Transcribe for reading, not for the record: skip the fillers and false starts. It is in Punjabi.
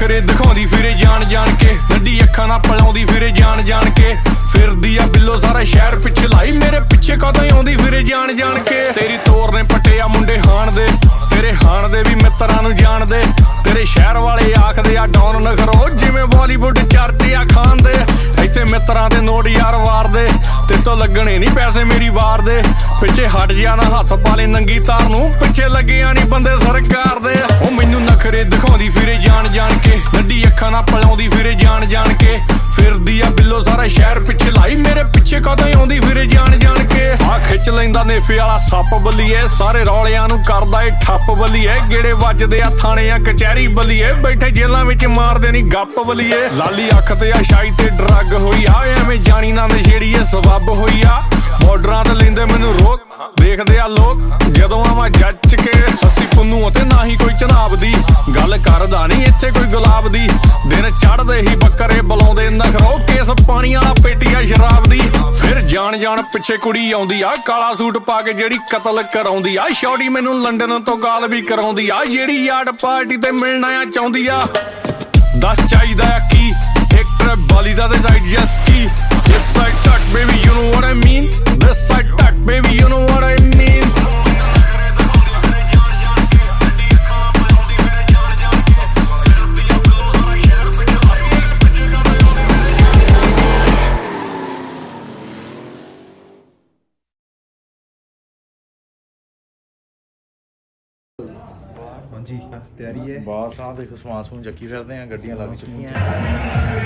ਨਖਰੇ ਦਿਖਾਉਂਦੀ ਫਿਰੇ ਜਾਣ ਜਾਣ ਕੇ, ਨੱਡੀ ਅੱਖਾਂ ਨਾਲ ਪਲਾਉਂਦੀ ਫਿਰੇ ਜਾਣ ਜਾਣ ਕੇ, ਫਿਰਦੀ ਆ ਬਿੱਲੋ ਸਾਰਾ ਸ਼ਹਿਰ ਪਿੱਛੇ ਲਾਈ, ਮੇਰੇ ਪਿੱਛੇ ਕਦੋਂ ਆਉਂਦੀ ਫਿਰੇ ਜਾਣ ਜਾਣ ਕੇ। ਤੇਰੀ ਤੋਰ ਨੇ ਪੱਟਿਆ ਮੁੰਡੇ ਹਾਣ ਦੇ, ਤੇਰੇ ਹਾਣ ਦੇ ਵੀ ਮਿੱਤਰਾਂ ਨੂੰ ਜਾਣਦੇ, ਤੇਰੇ ਸ਼ਹਿਰ ਵਾਲੇ ਆਖਦੇ ਆ ਡੌਨ ਨਖਰੋ, ਜਿਵੇਂ ਬਾਲੀਵੁੱਡ ਚਰਚੇ ਆ ਖਾਨ ਦੇ। ਇੱਥੇ ਮਿੱਤਰਾਂ ਦੇ ਨੋਟ ਯਾਰ ਵਾਰਦੇ, ਤੇਤੋਂ ਲੱਗਣੇ ਨਹੀਂ ਪੈਸੇ ਮੇਰੀ ਵਾਰ ਦੇ, ਪਿੱਛੇ ਹਟ ਜਾ ਨਾ ਹੱਥ ਪਾਲੇ ਨੰਗੀ ਤਾਰ ਨੂੰ, ਪਿੱਛੇ ਲੱਗਿਆ ਨਹੀਂ ਬੰਦੇ ਸਰਕਾਰ ਦੇ। ਉਹ ਮੈਨੂੰ ਨਖਰੇ ਦਿਖਾਉਂਦੀ ਫਿਰੇ ਜਾਣ ਜਾਣ ਕੇ, ਨੱਡੀ ਅੱਖਾਂ ਨਾਲ ਪਲਾਉਂਦੀ ਫਿਰੇ ਜਾਣ ਜਾਣ ਕੇ, ਫਿਰਦੀ ਆ ਬਿੱਲੋ ਸਾਰਾ ਸ਼ਹਿਰ ਪਿੱਛੇ ਲਾਈ, ਮੇਰੇ ਪਿੱਛੇ ਕਦੋਂ ਆਉਂਦੀ ਫਿਰੇ ਜਾਣ ਜਾਣ ਕੇ। ਆ ਖਿੱਚ ਲੈਂਦਾ ਨੇਫੇ ਵਾਲਾ ਸੱਪ ਬੱਲੀਏ, ਸਾਰੇ ਰੌਲਿਆਂ ਨੂੰ ਕਰਦਾ ਏ ਠੱਪ ਬੱਲੀਏ, ਗੇੜੇ ਵੱਜਦੇ ਆ ਥਾਣੇ ਆ ਕਚਹਿਰੀ ਬੱਲੀਏ, ਬੈਠੇ ਜੇਲਾਂ ਵਿੱਚ ਮਾਰਦੇ ਨਹੀਂ ਗੱਪ ਬੱਲੀਏ। ਲਾਲੀ ਅੱਖ ਤੇ ਆ ਸ਼ਾਈ ਤੇ ਡਰੱਗ ਹੋਈ ਆ, ਐਵੇਂ ਜਾਣੀ ਨਾ ਨਸ਼ੇੜੀ ਏ ਸਬੱਬ ਹੋਈ ਆ, ਬਾਰਡਰਾਂ ਤੇ ਲੈਂਦੇ ਮੈਨੂੰ ਰੋਕ, ਦੇਖਦੇ ਆ ਲੋਕ ਜਦੋਂ ਆਵਾਂ ਜੱਜ ਕੇ। ਸੱਸੀ ਪੁੰਨੂ ਅਤੇ ਨਾ ਹੀ ਕੋਈ ਚਨਾਬ ਦੀ, ਗੱਲ ਕਰਦਾ ਨਹੀਂ ਇੱਥੇ ਕੋਈ ਗੁਲਾਬ ਦੀ, ਦਿਨ ਚੜ੍ਹਦੇ ਹੀ ਬੱਕਰੇ ਬੁਲਾਉਂਦੇ ਨਖਰੋ, ਕੇਸ ਪਾਣੀ ਵਾਲਾ ਪੇਟੀਆ ਸ਼ਰਾਬ ਦੀ। ਫਿਰ ਜਾਣ ਜਾਣ ਪਿੱਛੇ ਕੁੜੀ ਆਉਂਦੀ ਆ, ਕਾਲਾ ਸੂਟ ਪਾ ਕੇ ਜਿਹੜੀ ਕਤਲ ਕਰਾਉਂਦੀ ਆ, ਸ਼ੌਡੀ ਮੈਨੂੰ ਲੰਡਨ ਤੋਂ ਗਾਲ ਵੀ ਕਰਾਉਂਦੀ ਆ, ਜਿਹੜੀ ਯਾਰਡ ਪਾਰਟੀ ਤੇ ਮਿਲਣਾ ਆ ਚਾਹੁੰਦੀ ਆ। ਦੱਸ ਚਾਹੀਦਾ ਆ ਕੀ, ਇੱਕ ਟ੍ਰਿਪ ਬਾਲੀ ਦਾ ਤੇ ride jet ski, this side tuck baby you know what I mean, this side tuck baby you know what I mean। ਹਾਂਜੀ ਤਿਆਰੀ ਹੈ ਬਾਸ ਆ ਦੇਖੋ ਸਮਾਨ ਸਮੂਨ ਚੱਕੀ ਫਿਰਦੇ ਆ, ਗੱਡੀਆਂ ਲੱਗ ਚੁੱਕੀਆਂ।